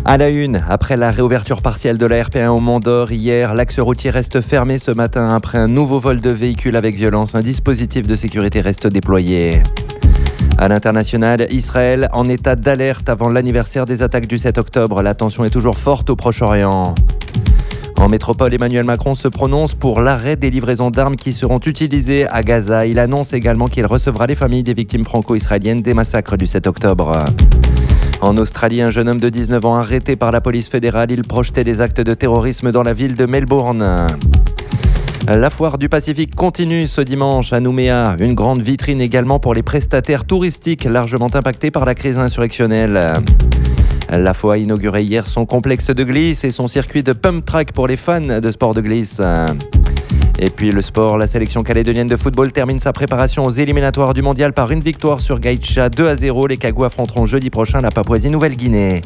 À la une, après la réouverture partielle de la RP1 au Mont d'Or hier, l'axe routier reste fermé ce matin après un nouveau vol de véhicules avec violence. Un dispositif de sécurité reste déployé. À l'international, Israël en état d'alerte avant l'anniversaire des attaques du 7 octobre. La tension est toujours forte au Proche-Orient. En métropole, Emmanuel Macron se prononce pour l'arrêt des livraisons d'armes qui seront utilisées à Gaza. Il annonce également qu'il recevra les familles des victimes franco-israéliennes des massacres du 7 octobre. En Australie, un jeune homme de 19 ans arrêté par la police fédérale. Il projetait des actes de terrorisme dans la ville de Melbourne. La foire du Pacifique continue ce dimanche à Nouméa. Une grande vitrine également pour les prestataires touristiques largement impactés par la crise insurrectionnelle. La foire a inauguré hier son complexe de glisse et son circuit de pump track pour les fans de sport de glisse. Et puis le sport, la sélection calédonienne de football termine sa préparation aux éliminatoires du mondial par une victoire sur Gaïtcha 2-0. Les Cagous affronteront jeudi prochain la Papouasie-Nouvelle-Guinée.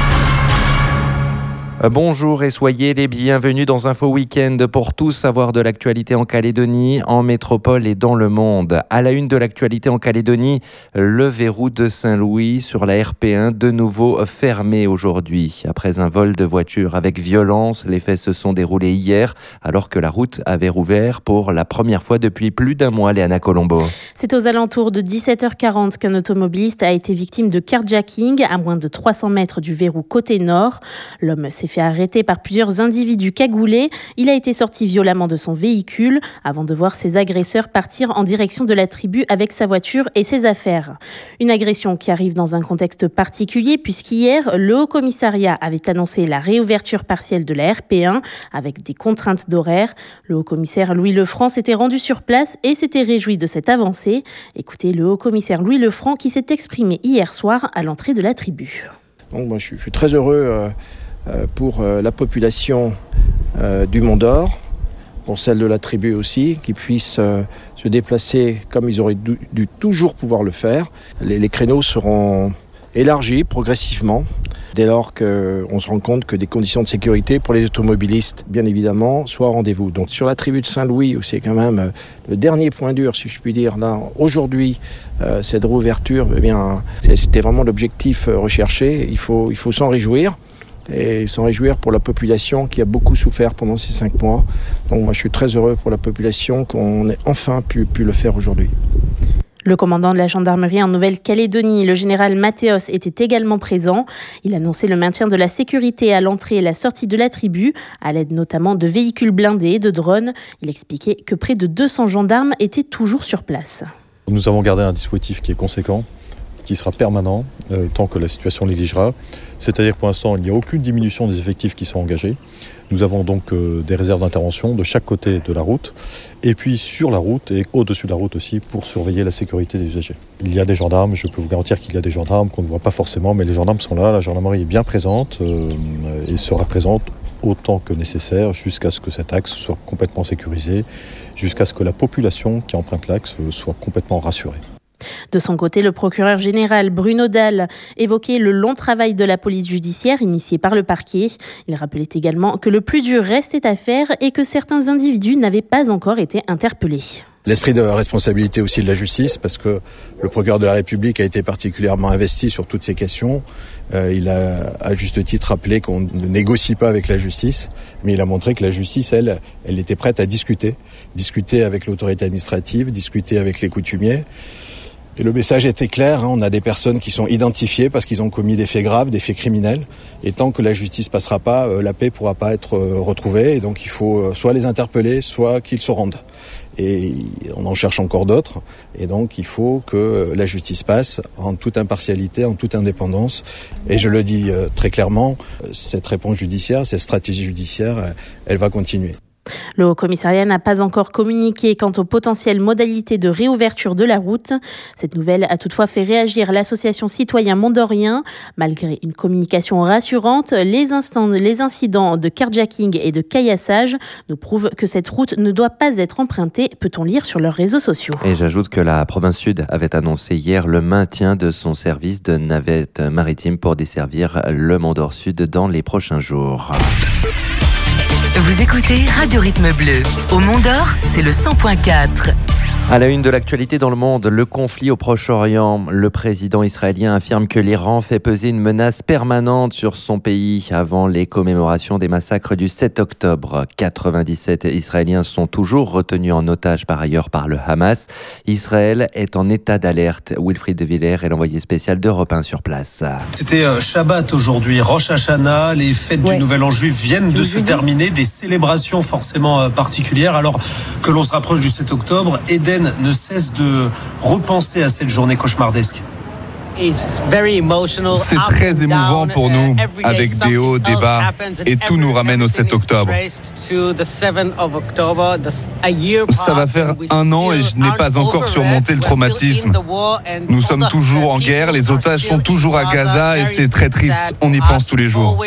Bonjour et soyez les bienvenus dans Info Week-end pour tout savoir de l'actualité en Calédonie, en métropole et dans le monde. À la une de l'actualité en Calédonie, le verrou de Saint-Louis sur la RP1 de nouveau fermé aujourd'hui. Après un vol de voiture avec violence, les faits se sont déroulés hier alors que la route avait rouvert pour la première fois depuis plus d'un mois. Léana Colombo. C'est aux alentours de 17h40 qu'un automobiliste a été victime de carjacking à moins de 300 mètres du verrou côté nord. L'homme s'est fait arrêter par plusieurs individus cagoulés. Il a été sorti violemment de son véhicule avant de voir ses agresseurs partir en direction de la tribu avec sa voiture et ses affaires. Une agression qui arrive dans un contexte particulier puisqu'hier, le Haut-Commissariat avait annoncé la réouverture partielle de la RP1 avec des contraintes d'horaire. Le Haut-Commissaire Louis Lefranc s'était rendu sur place et s'était réjoui de cette avancée. Écoutez le Haut-Commissaire Louis Lefranc qui s'est exprimé hier soir à l'entrée de la tribu. Donc, moi, je suis très heureux pour la population du Mont d'Or, pour celle de la tribu aussi, qui puissent se déplacer comme ils auraient dû toujours pouvoir le faire. Les créneaux seront élargis progressivement, dès lors qu'on se rend compte que des conditions de sécurité pour les automobilistes, bien évidemment, soient au rendez-vous. Donc sur la tribu de Saint-Louis, où c'est quand même le dernier point dur, si je puis dire, là, aujourd'hui, cette réouverture, eh bien, c'était vraiment l'objectif recherché. Il faut s'en réjouir. Et s'en réjouir pour la population qui a beaucoup souffert pendant ces 5 mois. Donc moi je suis très heureux pour la population qu'on ait enfin pu le faire aujourd'hui. Le commandant de la gendarmerie en Nouvelle-Calédonie, le général Mathéos, était également présent. Il annonçait le maintien de la sécurité à l'entrée et la sortie de la tribu, à l'aide notamment de véhicules blindés et de drones. Il expliquait que près de 200 gendarmes étaient toujours sur place. Nous avons gardé un dispositif qui est conséquent, qui sera permanent tant que la situation l'exigera. C'est-à-dire que pour l'instant, il n'y a aucune diminution des effectifs qui sont engagés. Nous avons donc des réserves d'intervention de chaque côté de la route et puis sur la route et au-dessus de la route aussi pour surveiller la sécurité des usagers. Il y a des gendarmes, je peux vous garantir qu'il y a des gendarmes qu'on ne voit pas forcément, mais les gendarmes sont là, la gendarmerie est bien présente et sera présente autant que nécessaire jusqu'à ce que cet axe soit complètement sécurisé, jusqu'à ce que la population qui emprunte l'axe soit complètement rassurée. De son côté, le procureur général Bruno Dalle évoquait le long travail de la police judiciaire initié par le parquet. Il rappelait également que le plus dur restait à faire et que certains individus n'avaient pas encore été interpellés. L'esprit de responsabilité aussi de la justice, parce que le procureur de la République a été particulièrement investi sur toutes ces questions. Il a à juste titre rappelé qu'on ne négocie pas avec la justice, mais il a montré que la justice, elle était prête à discuter avec l'autorité administrative, discuter avec les coutumiers. Et le message était clair, on a des personnes qui sont identifiées parce qu'ils ont commis des faits graves, des faits criminels. Et tant que la justice passera pas, la paix pourra pas être retrouvée. Et donc il faut soit les interpeller, soit qu'ils se rendent. Et on en cherche encore d'autres. Et donc il faut que la justice passe en toute impartialité, en toute indépendance. Et je le dis très clairement, cette réponse judiciaire, cette stratégie judiciaire, elle va continuer. Le Haut-Commissariat n'a pas encore communiqué quant aux potentielles modalités de réouverture de la route. Cette nouvelle a toutefois fait réagir l'association Citoyens Mondorien. Malgré une communication rassurante, les incidents de carjacking et de caillassage nous prouvent que cette route ne doit pas être empruntée, peut-on lire sur leurs réseaux sociaux. Et j'ajoute que la province Sud avait annoncé hier le maintien de son service de navette maritime pour desservir le Mont d'Or Sud dans les prochains jours. Vous écoutez Radio Rythme Bleu. Au Mont d'Or, c'est le 100.4. À la une de l'actualité dans le monde, le conflit au Proche-Orient. Le président israélien affirme que l'Iran fait peser une menace permanente sur son pays avant les commémorations des massacres du 7 octobre. 97 Israéliens sont toujours retenus en otage par ailleurs par le Hamas. Israël est en état d'alerte. Wilfried de Villers est l'envoyé spécial d'Europe 1 sur place. C'était Shabbat aujourd'hui, Rosh Hashanah, les fêtes du Nouvel An juif viennent de se terminer, des célébrations forcément particulières. Alors que l'on se rapproche du 7 octobre, Eden ne cesse de repenser à cette journée cauchemardesque. C'est très émouvant pour nous, avec des hauts, des bas, et tout nous ramène au 7 octobre. Ça va faire 1 an et je n'ai pas encore surmonté le traumatisme. Nous sommes toujours en guerre, les otages sont toujours à Gaza et c'est très triste, on y pense tous les jours.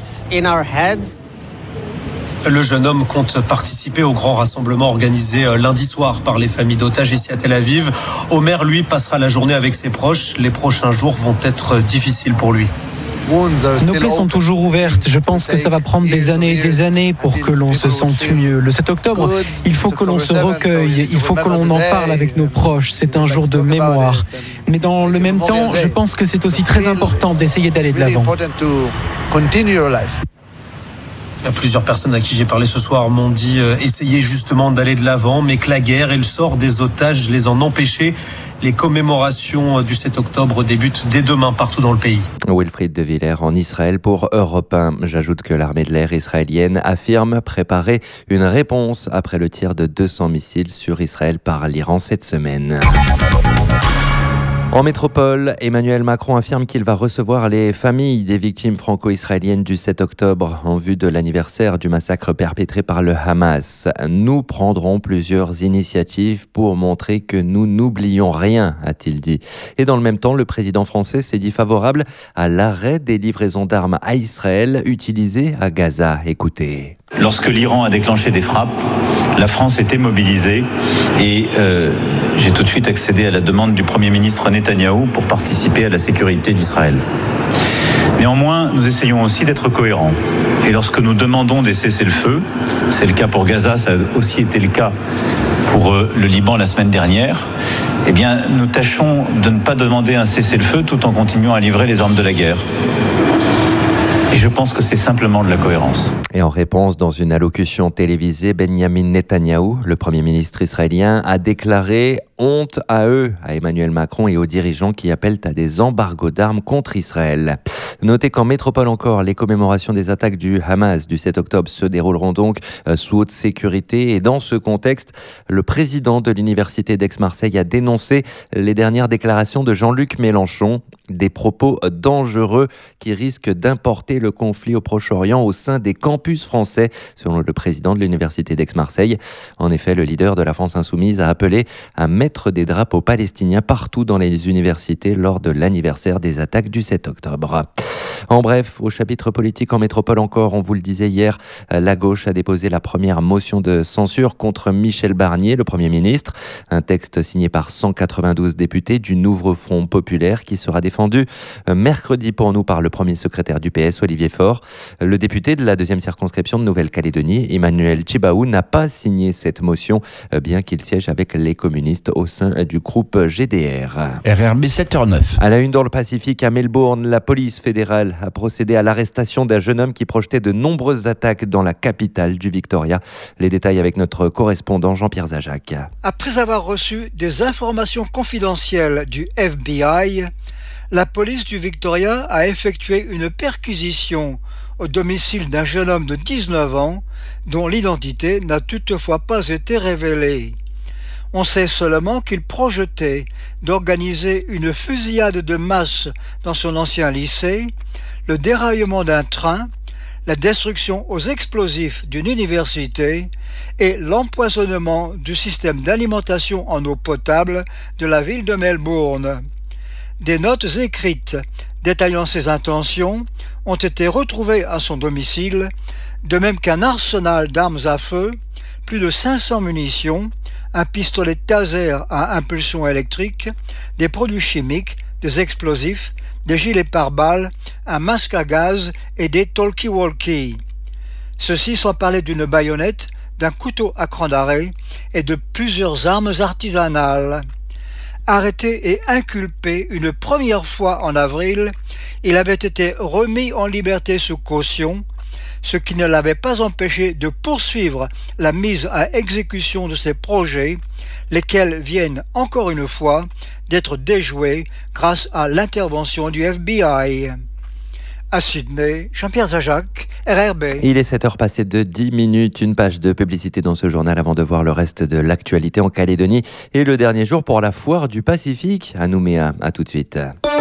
Le jeune homme compte participer au grand rassemblement organisé lundi soir par les familles d'otages ici à Tel Aviv. Omer, lui, passera la journée avec ses proches. Les prochains jours vont être difficiles pour lui. Nos plaies sont toujours ouvertes. Je pense que ça va prendre des années et des années pour que l'on se sente mieux. Le 7 octobre, il faut que l'on se recueille, il faut que l'on en parle avec nos proches. C'est un jour de mémoire. Mais dans le même temps, je pense que c'est aussi très important d'essayer d'aller de l'avant. Plusieurs personnes à qui j'ai parlé ce soir m'ont dit essayer justement d'aller de l'avant, mais que la guerre et le sort des otages les en empêchaient. Les commémorations du 7 octobre débutent dès demain partout dans le pays. Wilfried de Villers en Israël pour Europe 1. J'ajoute que l'armée de l'air israélienne affirme préparer une réponse après le tir de 200 missiles sur Israël par l'Iran cette semaine. En métropole, Emmanuel Macron affirme qu'il va recevoir les familles des victimes franco-israéliennes du 7 octobre en vue de l'anniversaire du massacre perpétré par le Hamas. Nous prendrons plusieurs initiatives pour montrer que nous n'oublions rien, a-t-il dit. Et dans le même temps, le président français s'est dit favorable à l'arrêt des livraisons d'armes à Israël utilisées à Gaza. Écoutez. Lorsque l'Iran a déclenché des frappes, la France était mobilisée et j'ai tout de suite accédé à la demande du Premier ministre Netanyahou pour participer à la sécurité d'Israël. Néanmoins, nous essayons aussi d'être cohérents. Et lorsque nous demandons des cessez-le-feu, c'est le cas pour Gaza, ça a aussi été le cas pour le Liban la semaine dernière, eh bien, nous tâchons de ne pas demander un cessez-le-feu tout en continuant à livrer les armes de la guerre. Et je pense que c'est simplement de la cohérence. Et en réponse, dans une allocution télévisée, Benyamin Netanyahou, le Premier ministre israélien, a déclaré « honte à eux » à Emmanuel Macron et aux dirigeants qui appellent à des embargos d'armes contre Israël. Notez qu'en métropole encore, les commémorations des attaques du Hamas du 7 octobre se dérouleront donc sous haute sécurité. Et dans ce contexte, le président de l'université d'Aix-Marseille a dénoncé les dernières déclarations de Jean-Luc Mélenchon, des propos dangereux qui risquent d'importer le conflit au Proche-Orient au sein des campus français, selon le président de l'université d'Aix-Marseille. En effet, le leader de la France insoumise a appelé à mettre des drapeaux palestiniens partout dans les universités lors de l'anniversaire des attaques du 7 octobre. En bref, au chapitre politique en métropole encore, on vous le disait hier, la gauche a déposé la première motion de censure contre Michel Barnier, le Premier ministre. Un texte signé par 192 députés du nouveau Front populaire qui sera défendu mercredi pour nous par le premier secrétaire du PS, Olivier Faure. Le député de la 2e circonscription de Nouvelle-Calédonie, Emmanuel Tjibaou, n'a pas signé cette motion, bien qu'il siège avec les communistes au sein du groupe GDR. RRB 7h09. À la une dans le Pacifique, à Melbourne, la police fédérale a procédé à l'arrestation d'un jeune homme qui projetait de nombreuses attaques dans la capitale du Victoria. Les détails avec notre correspondant Jean-Pierre Zajac. Après avoir reçu des informations confidentielles du FBI, la police du Victoria a effectué une perquisition au domicile d'un jeune homme de 19 ans dont l'identité n'a toutefois pas été révélée. On sait seulement qu'il projetait d'organiser une fusillade de masse dans son ancien lycée, le déraillement d'un train, la destruction aux explosifs d'une université et l'empoisonnement du système d'alimentation en eau potable de la ville de Melbourne. Des notes écrites détaillant ses intentions ont été retrouvées à son domicile, de même qu'un arsenal d'armes à feu, plus de 500 munitions, un pistolet taser à impulsion électrique, des produits chimiques, des explosifs, des gilets pare-balles, un masque à gaz et des talkie-walkie. Ceci sans parler d'une baïonnette, d'un couteau à cran d'arrêt et de plusieurs armes artisanales. Arrêté et inculpé une première fois en avril, il avait été remis en liberté sous caution, ce qui ne l'avait pas empêché de poursuivre la mise à exécution de ses projets, lesquels viennent encore une fois d'être déjoués grâce à l'intervention du FBI. À Sydney, Jean-Pierre Zajac, RRB. Il est 7h passé de 10 minutes, une page de publicité dans ce journal avant de voir le reste de l'actualité en Calédonie et le dernier jour pour la foire du Pacifique à Nouméa. À tout de suite.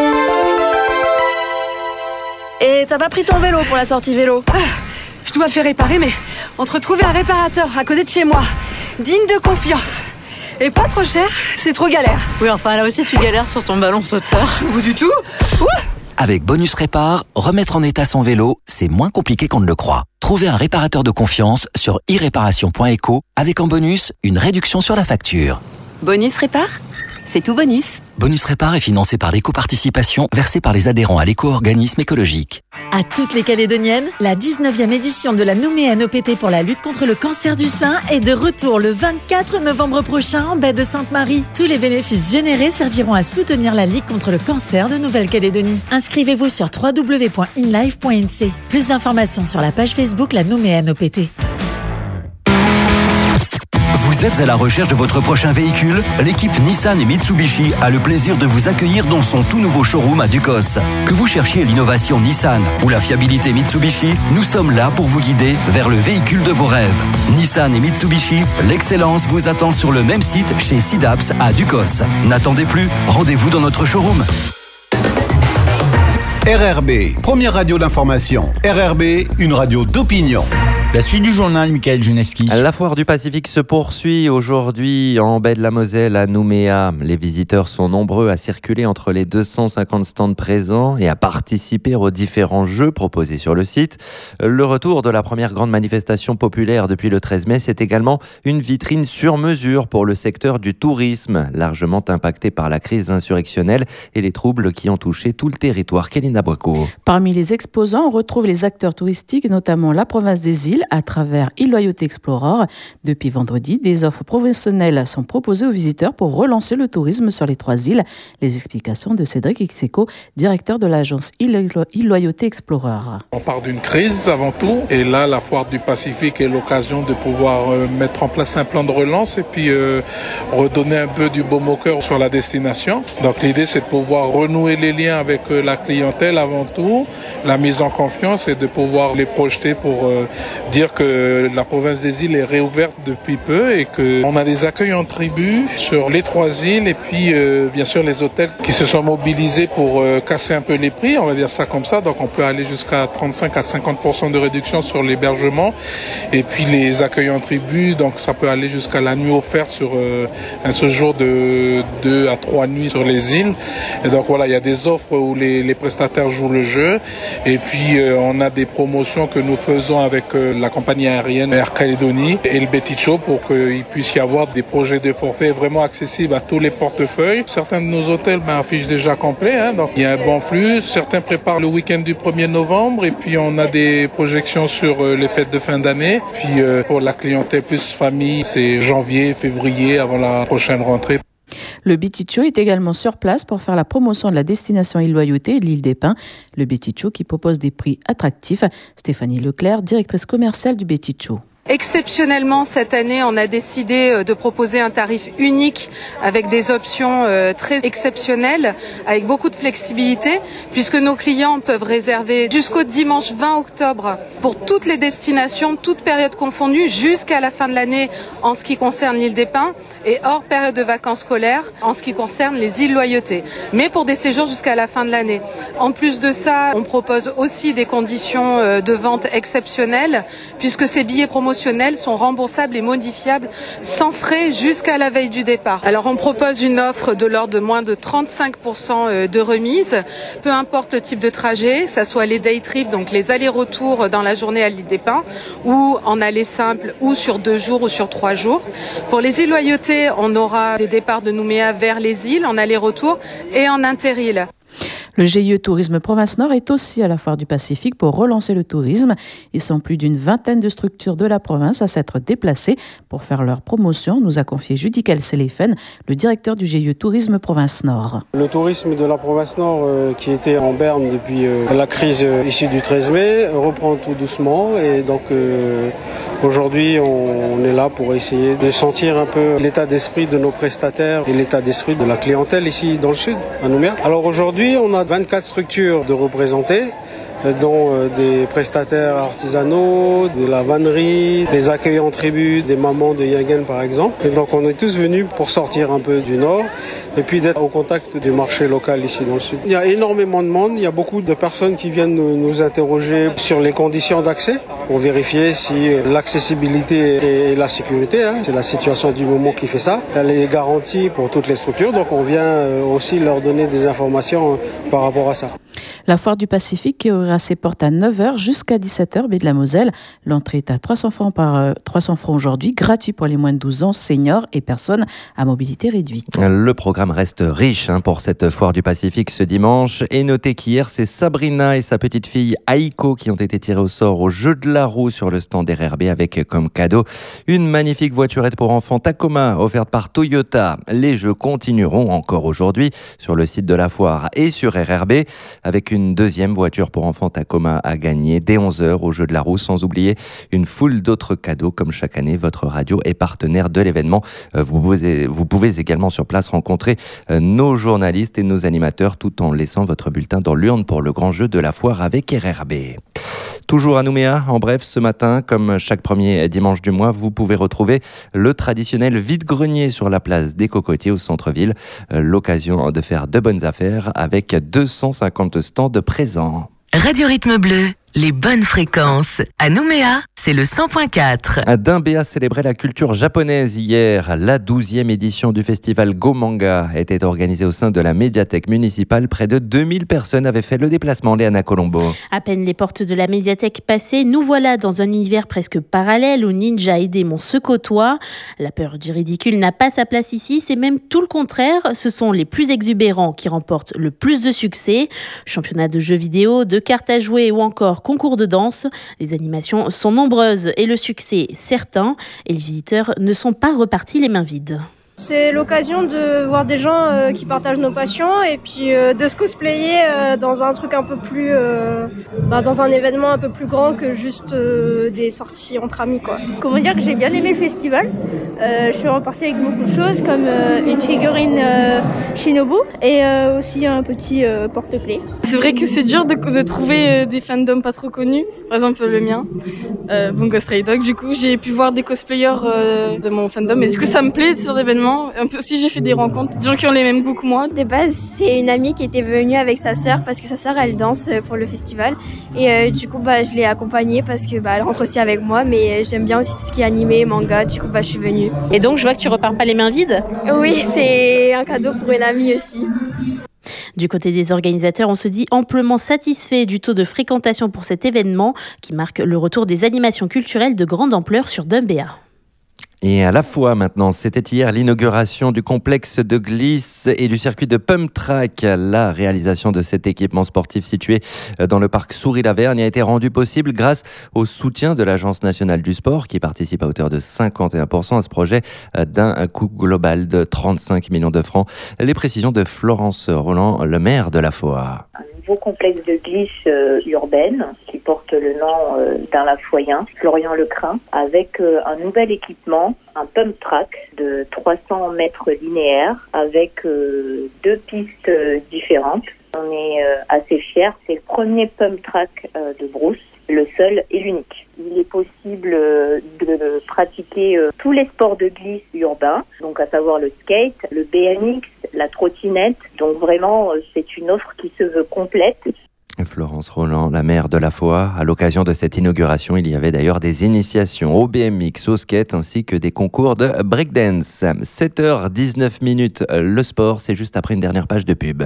Et t'as pas pris ton vélo pour la sortie vélo? Je dois le faire réparer, mais entre trouver un réparateur à côté de chez moi, digne de confiance, et pas trop cher, c'est trop galère. Oui, enfin là aussi tu galères sur ton ballon sauteur. Ou du tout. Avec Bonus Répar, remettre en état son vélo, c'est moins compliqué qu'on ne le croit. Trouvez un réparateur de confiance sur iréparation.eco avec en bonus une réduction sur la facture. Bonus Répar, c'est tout bonus. Bonus Répar est financé par l'éco-participation versée par les adhérents à l'éco-organisme écologique. À toutes les Calédoniennes, la 19e édition de la Nouméa NOPT pour la lutte contre le cancer du sein est de retour le 24 novembre prochain en baie de Sainte-Marie. Tous les bénéfices générés serviront à soutenir la Ligue contre le cancer de Nouvelle-Calédonie. Inscrivez-vous sur www.inlife.nc. Plus d'informations sur la page Facebook La Nouméa NOPT. Vous êtes à la recherche de votre prochain véhicule? L'équipe Nissan et Mitsubishi a le plaisir de vous accueillir dans son tout nouveau showroom à Ducos. Que vous cherchiez l'innovation Nissan ou la fiabilité Mitsubishi, nous sommes là pour vous guider vers le véhicule de vos rêves. Nissan et Mitsubishi, l'excellence vous attend sur le même site chez Sidaps à Ducos. N'attendez plus, rendez-vous dans notre showroom. RRB, première radio d'information. RRB, une radio d'opinion. La suite du journal, Michael Juneski. La foire du Pacifique se poursuit aujourd'hui en baie de la Moselle à Nouméa. Les visiteurs sont nombreux à circuler entre les 250 stands présents et à participer aux différents jeux proposés sur le site. Le retour de la première grande manifestation populaire depuis le 13 mai, c'est également une vitrine sur mesure pour le secteur du tourisme, largement impacté par la crise insurrectionnelle et les troubles qui ont touché tout le territoire. Kéline Boiko. Parmi les exposants, on retrouve les acteurs touristiques, notamment la province des îles, à travers Île Loyauté Explorer. Depuis vendredi, des offres professionnelles sont proposées aux visiteurs pour relancer le tourisme sur les 3 îles. Les explications de Cédric Ixeco, directeur de l'agence Île Loyauté Explorer. On part d'une crise avant tout, et là la foire du Pacifique est l'occasion de pouvoir mettre en place un plan de relance et puis redonner un peu du baume au cœur sur la destination. Donc l'idée c'est de pouvoir renouer les liens avec la clientèle avant tout, la mise en confiance et de pouvoir les projeter pour dire que la province des îles est réouverte depuis peu et qu'on a des accueils en tribu sur les 3 îles et puis bien sûr les hôtels qui se sont mobilisés pour casser un peu les prix, on va dire ça comme ça. Donc on peut aller jusqu'à 35 à 50% de réduction sur l'hébergement et puis les accueils en tribu, donc ça peut aller jusqu'à la nuit offerte sur un séjour de 2 à 3 nuits sur les îles. Et donc voilà, il y a des offres où les prestataires jouent le jeu et puis on a des promotions que nous faisons avec la compagnie aérienne Air Calédonie et le Beticho pour qu'il puisse y avoir des projets de forfait vraiment accessibles à tous les portefeuilles. Certains de nos hôtels affichent déjà complet, donc il y a un bon flux. Certains préparent le week-end du 1er novembre et puis on a des projections sur les fêtes de fin d'année. Puis pour la clientèle plus famille, c'est janvier, février avant la prochaine rentrée. Le Beticho est également sur place pour faire la promotion de la destination Île Loyauté et de l'île des Pins. Le Beticho qui propose des prix attractifs. Stéphanie Leclerc, directrice commerciale du Beticho. Exceptionnellement, cette année, on a décidé de proposer un tarif unique avec des options très exceptionnelles, avec beaucoup de flexibilité, puisque nos clients peuvent réserver jusqu'au dimanche 20 octobre pour toutes les destinations, toutes périodes confondues, jusqu'à la fin de l'année en ce qui concerne l'île des Pins et hors période de vacances scolaires en ce qui concerne les îles Loyauté, mais pour des séjours jusqu'à la fin de l'année. En plus de ça, on propose aussi des conditions de vente exceptionnelles, puisque ces billets promotionnels sont remboursables et modifiables sans frais jusqu'à la veille du départ. Alors on propose une offre de l'ordre de moins de 35% de remise, peu importe le type de trajet, que ce soit les day trips, donc les allers-retours dans la journée à l'île des Pins, ou en aller simple, ou sur 2 jours ou sur 3 jours. Pour les îles Loyauté, on aura des départs de Nouméa vers les îles en aller-retour et en inter-île. Le GIE Tourisme Province Nord est aussi à la Foire du Pacifique pour relancer le tourisme. Ils sont plus d'une vingtaine de structures de la province à s'être déplacées pour faire leur promotion, nous a confié Judicael Selefen, le directeur du GIE Tourisme Province Nord. Le tourisme de la Province Nord, qui était en berne depuis la crise issue du 13 mai, reprend tout doucement. Et donc aujourd'hui, on est là pour essayer de sentir un peu l'état d'esprit de nos prestataires et l'état d'esprit de la clientèle ici dans le sud, à Nouméa. Alors aujourd'hui, on a 24 structures de représentées, dont des prestataires artisanaux, de la vannerie, des accueils en tribu, des mamans de Yagen par exemple. Et donc on est tous venus pour sortir un peu du nord et puis d'être au contact du marché local ici dans le sud. Il y a énormément de monde, il y a beaucoup de personnes qui viennent nous interroger sur les conditions d'accès pour vérifier si l'accessibilité et la sécurité, c'est la situation du moment qui fait ça, elle est garantie pour toutes les structures, donc on vient aussi leur donner des informations par rapport à ça. La Foire du Pacifique qui ouvrira ses portes à 9h jusqu'à 17h, baie de la Moselle. L'entrée est à 300 francs aujourd'hui, gratuit pour les moins de 12 ans, seniors et personnes à mobilité réduite. Le programme reste riche pour cette Foire du Pacifique ce dimanche. Et notez qu'hier, c'est Sabrina et sa petite fille Aiko qui ont été tirées au sort au jeu de la roue sur le stand RRB avec comme cadeau une magnifique voiturette pour enfants Tacoma offerte par Toyota. Les jeux continueront encore aujourd'hui sur le site de la foire et sur RRB avec une deuxième voiture pour enfants Tacoma à gagner dès 11h au jeu de la roue, sans oublier une foule d'autres cadeaux. Comme chaque année, votre radio est partenaire de l'événement. Vous pouvez également sur place rencontrer nos journalistes et nos animateurs tout en laissant votre bulletin dans l'urne pour le grand jeu de la foire avec RRB. Toujours à Nouméa, en bref, ce matin, comme chaque premier dimanche du mois, vous pouvez retrouver le traditionnel vide-grenier sur la place des Cocotiers au centre-ville. L'occasion de faire de bonnes affaires avec 250 stands présents. Radio Rythme Bleu, les bonnes fréquences. À Nouméa, c'est le 100.4. Dumbéa célébrait la culture japonaise hier. La 12e édition du festival Go Manga était organisée au sein de la médiathèque municipale. Près de 2000 personnes avaient fait le déplacement. Léana Colombo. À peine les portes de la médiathèque passées, nous voilà dans un univers presque parallèle où ninja et démons se côtoient. La peur du ridicule n'a pas sa place ici, c'est même tout le contraire. Ce sont les plus exubérants qui remportent le plus de succès. Championnat de jeux vidéo, de cartes à jouer ou encore concours de danse. Les animations sont nombreuses et le succès certain. Et les visiteurs ne sont pas repartis les mains vides. C'est l'occasion de voir des gens qui partagent nos passions et puis de se cosplayer dans un truc un peu plus... dans un événement un peu plus grand que juste des sorties entre amis, quoi. Comment dire que j'ai bien aimé le festival. Je suis repartie avec beaucoup de choses comme une figurine Shinobu et aussi un petit porte-clés. C'est vrai que c'est dur de trouver des fandoms pas trop connus. Par exemple le mien, Bungo Stray Dog. Du coup j'ai pu voir des cosplayers de mon fandom et du coup ça me plaît sur l'événement. Un peu aussi j'ai fait des rencontres, des gens qui ont les mêmes goûts que moi. De base c'est une amie qui était venue avec sa sœur parce que sa sœur elle danse pour le festival et du coup je l'ai accompagnée parce que elle rentre aussi avec moi, mais j'aime bien aussi tout ce qui est animé, manga, du coup je suis venue. Et donc je vois que tu repars pas les mains vides ? Oui, c'est un cadeau pour une amie aussi. Du côté des organisateurs, on se dit amplement satisfait du taux de fréquentation pour cet événement qui marque le retour des animations culturelles de grande ampleur sur Dumbéa. Et à la fois maintenant, c'était hier l'inauguration du complexe de glisse et du circuit de pump track. La réalisation de cet équipement sportif situé dans le parc Souris-Lavergne a été rendue possible grâce au soutien de l'Agence nationale du sport qui participe à hauteur de 51% à ce projet d'un coût global de 35 millions de francs. Les précisions de Florence Roland, le maire de la Foire. Nouveau complexe de glisse urbaine qui porte le nom d'un Lafoyen, Florian Lecrin, avec un nouvel équipement, un pump track de 300 mètres linéaires avec 2 pistes différentes. On est assez fiers, c'est le premier pump track de Brousse, le seul et l'unique. Il est possible de pratiquer tous les sports de glisse urbains, donc à savoir le skate, le BMX, la trottinette. Donc vraiment, c'est une offre qui se veut complète. Florence Roland, la maire de la Foire. À l'occasion de cette inauguration, il y avait d'ailleurs des initiations au BMX, au skate, ainsi que des concours de breakdance. 7h19, le sport, c'est juste après une dernière page de pub.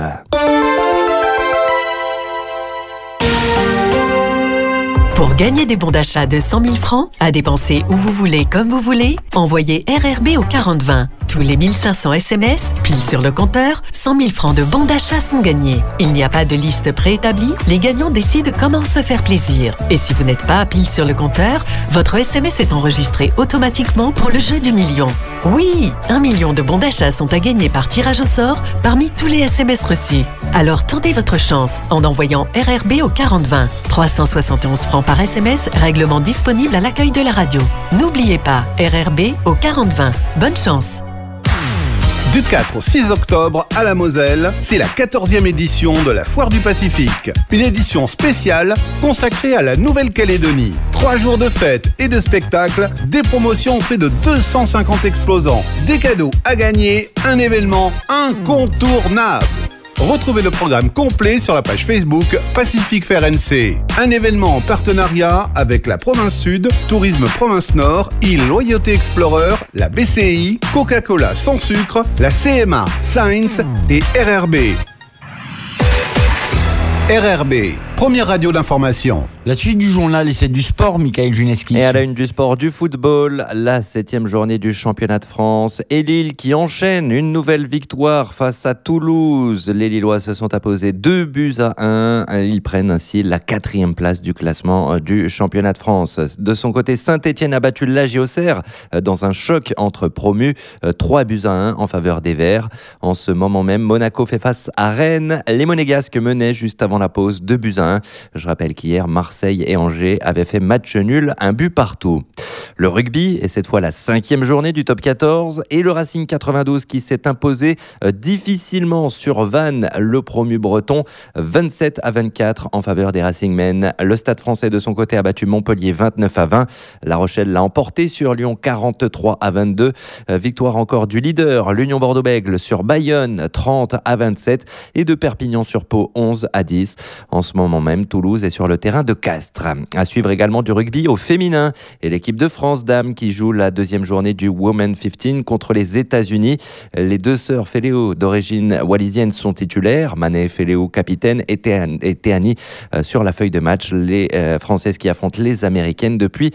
Pour gagner des bons d'achat de 100 000 francs, à dépenser où vous voulez, comme vous voulez, envoyez RRB au 4020. Tous les 1500 SMS, pile sur le compteur, 100 000 francs de bons d'achat sont gagnés. Il n'y a pas de liste préétablie, les gagnants décident comment se faire plaisir. Et si vous n'êtes pas pile sur le compteur, votre SMS est enregistré automatiquement pour le jeu du million. Oui, 1 million de bons d'achat sont à gagner par tirage au sort parmi tous les SMS reçus. Alors tentez votre chance en envoyant RRB au 4020. 371 francs par SMS, règlement disponible à l'accueil de la radio. N'oubliez pas, RRB au 4020. Bonne chance! Du 4 au 6 octobre, à la Moselle, c'est la 14e édition de la Foire du Pacifique. Une édition spéciale consacrée à la Nouvelle-Calédonie. 3 jours de fêtes et de spectacles, des promotions auprès de 250 exposants, des cadeaux à gagner, un événement incontournable. Retrouvez le programme complet sur la page Facebook Pacifique Fair NC. Un événement en partenariat avec la Province Sud, Tourisme Province Nord, Île Loyauté Explorer, la BCI, Coca-Cola sans sucre, la CMA, Science et RRB. RRB, première radio d'information. La suite du journal et celle du sport, Michael Juneski. Et à la une du sport, du football, la 7e journée du championnat de France. Et Lille qui enchaîne une nouvelle victoire face à Toulouse. Les Lillois se sont imposés 2-1. Ils prennent ainsi la 4e place du classement du championnat de France. De son côté, Saint-Etienne a battu l'AG Auxerre dans un choc entre promus, 3-1 en faveur des Verts. En ce moment même, Monaco fait face à Rennes. Les Monégasques menaient juste avant la pause 2-1. Je rappelle qu'hier, Marseille et Angers avaient fait match nul, 1 but partout. Le rugby est cette fois la 5e journée du top 14 et le Racing 92 qui s'est imposé difficilement sur Vannes, le promu breton, 27-24 en faveur des Racingmen. Le Stade français de son côté a battu Montpellier 29-20. La Rochelle l'a emporté sur Lyon 43-22. Victoire encore du leader, l'Union Bordeaux-Bègles sur Bayonne 30-27 et de Perpignan sur Pau 11-10. En ce moment même, Toulouse est sur le terrain de Castres. À suivre également du rugby au féminin et l'équipe de France dames qui joue la 2e journée du Women 15 contre les États-Unis. Les deux sœurs Féléo d'origine wallisienne sont titulaires. Mané Féléo capitaine et Théani sur la feuille de match. Les Françaises qui affrontent les Américaines depuis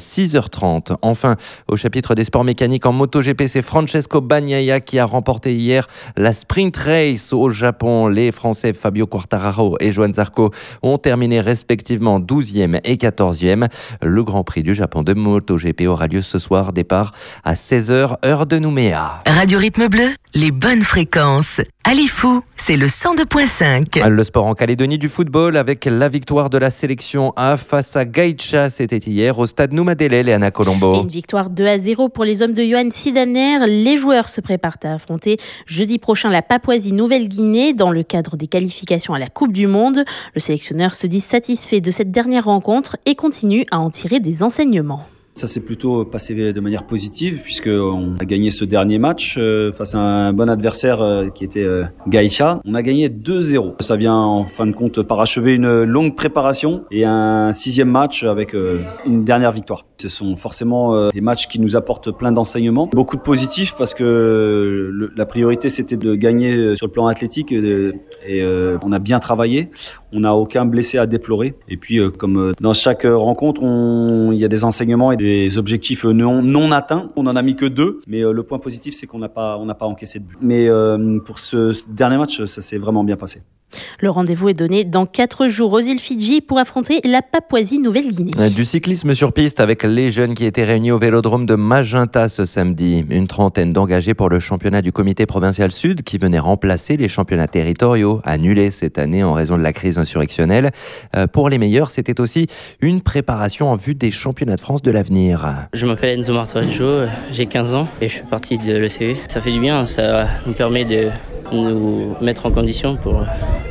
6h30. Enfin, au chapitre des sports mécaniques en MotoGP, c'est Francesco Bagnaia qui a remporté hier la Sprint Race au Japon. Les Français Fabio Quartararo et Johan Zarco ont terminé respectivement 12e et 14e. Le Grand Prix du Japon de MotoGP aura lieu ce soir, départ à 16h, heure de Nouméa. Radio Rythme Bleu, les bonnes fréquences. Alifou, c'est le 102.5. Le sport en Calédonie, du football avec la victoire de la sélection A face à Gaïcha, c'était hier au stade Noumadélé, Léana Colombo. Et une victoire 2-0 pour les hommes de Johan Sidaner. Les joueurs se préparent à affronter jeudi prochain la Papouasie-Nouvelle-Guinée dans le cadre des qualifications à la Coupe du Monde. Le sélectionneur se dit satisfait de cette dernière rencontre et continue à en tirer des enseignements. Ça s'est plutôt passé de manière positive puisqu'on a gagné ce dernier match face à un bon adversaire qui était Gaïcha. On a gagné 2-0. Ça vient en fin de compte parachever une longue préparation et un 6e match avec une dernière victoire. Ce sont forcément des matchs qui nous apportent plein d'enseignements. Beaucoup de positifs parce que la priorité c'était de gagner sur le plan athlétique et on a bien travaillé. On n'a aucun blessé à déplorer. Et puis comme dans chaque rencontre, il y a des enseignements et des objectifs non atteints. On n'en a mis que 2, mais le point positif, c'est qu'on n'a pas encaissé de but. Mais pour ce dernier match, ça s'est vraiment bien passé. Le rendez-vous est donné dans 4 jours aux îles Fidji pour affronter la Papouasie-Nouvelle-Guinée. Du cyclisme sur piste avec les jeunes qui étaient réunis au vélodrome de Magenta ce samedi. Une trentaine d'engagés pour le championnat du comité provincial sud qui venait remplacer les championnats territoriaux annulés cette année en raison de la crise insurrectionnelle. Pour les meilleurs, c'était aussi une préparation en vue des championnats de France de l'avenir. Je m'appelle Enzo Martoreggio, j'ai 15 ans et je fais partie de l'ECV. Ça fait du bien, ça nous permet de nous mettre en condition pour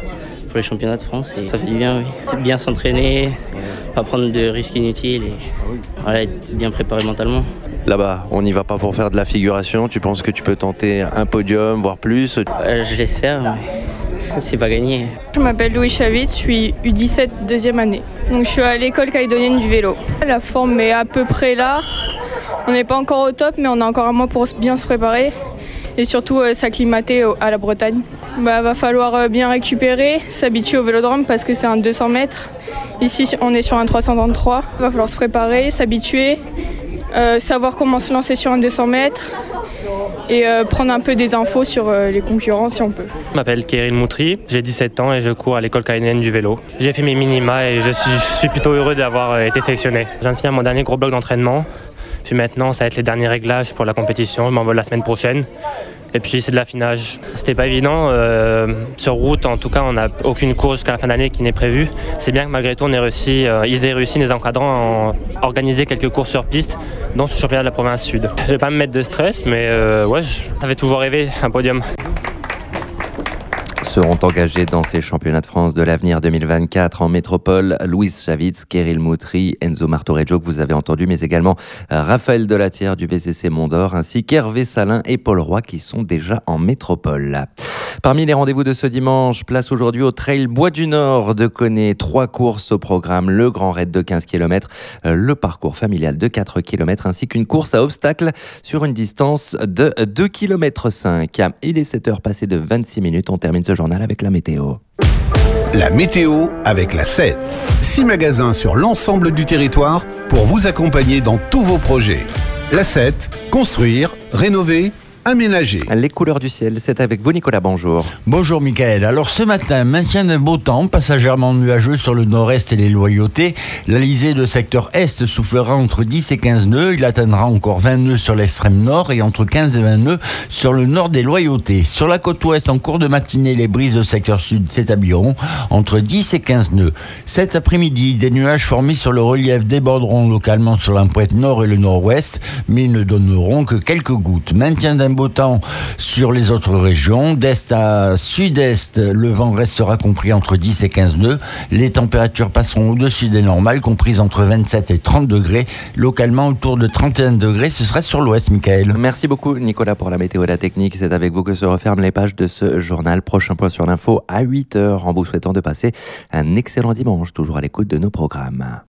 les championnats de France et ça fait du bien, oui. C'est bien s'entraîner, pas prendre de risques inutiles et voilà, être bien préparé mentalement. Là-bas, on n'y va pas pour faire de la figuration. Tu penses que tu peux tenter un podium, voire plus? Je l'espère, mais c'est pas gagné. Je m'appelle Louis Chavitz, je suis U17 2e année. Donc je suis à l'école calédonienne du vélo. La forme est à peu près là. On n'est pas encore au top, mais on a encore un mois pour bien se préparer et surtout s'acclimater à la Bretagne. Va falloir bien récupérer, s'habituer au vélodrome parce que c'est un 200 mètres. Ici, on est sur un 333. Va falloir se préparer, s'habituer, savoir comment se lancer sur un 200 mètres et prendre un peu des infos sur les concurrents si on peut. Je m'appelle Kéril Moutri, j'ai 17 ans et je cours à l'école caïnéenne du vélo. J'ai fait mes minima et je suis plutôt heureux d'avoir été sélectionné. Je viens de finir mon dernier gros bloc d'entraînement. Puis maintenant, ça va être les derniers réglages pour la compétition. Je m'envole la semaine prochaine. Et puis c'est de l'affinage. C'était pas évident. Sur route, en tout cas, on n'a aucune course jusqu'à la fin d'année qui n'est prévue. C'est bien que malgré tout, ils aient réussi, les encadrants, à organiser quelques courses sur piste, dont ce championnat de la province sud. Je vais pas me mettre de stress, mais j'avais toujours rêvé un podium. Seront engagés dans ces championnats de France de l'avenir 2024 en métropole Louis Chavitz, Kéril Moutri, Enzo Martoreggio que vous avez entendu, mais également Raphaël Delatière du VCC Mont-d'Or ainsi qu'Hervé Salin et Paul Roy qui sont déjà en métropole. Parmi les rendez-vous de ce dimanche, place aujourd'hui au Trail Bois du Nord de Connay. 3 courses au programme, le Grand Raid de 15 km, le parcours familial de 4 km ainsi qu'une course à obstacles sur une distance de 2,5 km. Il est 7h passées de 26 minutes. On termine ce journal avec la météo. La météo avec la 7. 6 magasins sur l'ensemble du territoire pour vous accompagner dans tous vos projets. La 7, construire, rénover, aménager. Les couleurs du ciel, c'est avec vous Nicolas, bonjour. Bonjour Mickaël. Alors ce matin, maintien d'un beau temps, passagèrement nuageux sur le nord-est et les Loyautés. L'Alizé de secteur est soufflera entre 10 et 15 nœuds. Il atteindra encore 20 nœuds sur l'extrême nord et entre 15 et 20 nœuds sur le nord des Loyautés. Sur la côte ouest, en cours de matinée, les brises de secteur sud s'établiront entre 10 et 15 nœuds. Cet après-midi, des nuages formés sur le relief déborderont localement sur la pointe nord et le nord-ouest, mais ne donneront que quelques gouttes. Maintien d'un beau temps sur les autres régions. D'est à sud-est, le vent restera compris entre 10 et 15 nœuds. Les températures passeront au-dessus des normales, comprises entre 27 et 30 degrés. Localement, autour de 31 degrés, ce sera sur l'ouest, Mickaël. Merci beaucoup, Nicolas, pour la météo et la technique. C'est avec vous que se referment les pages de ce journal. Prochain point sur l'info à 8h, en vous souhaitant de passer un excellent dimanche, toujours à l'écoute de nos programmes.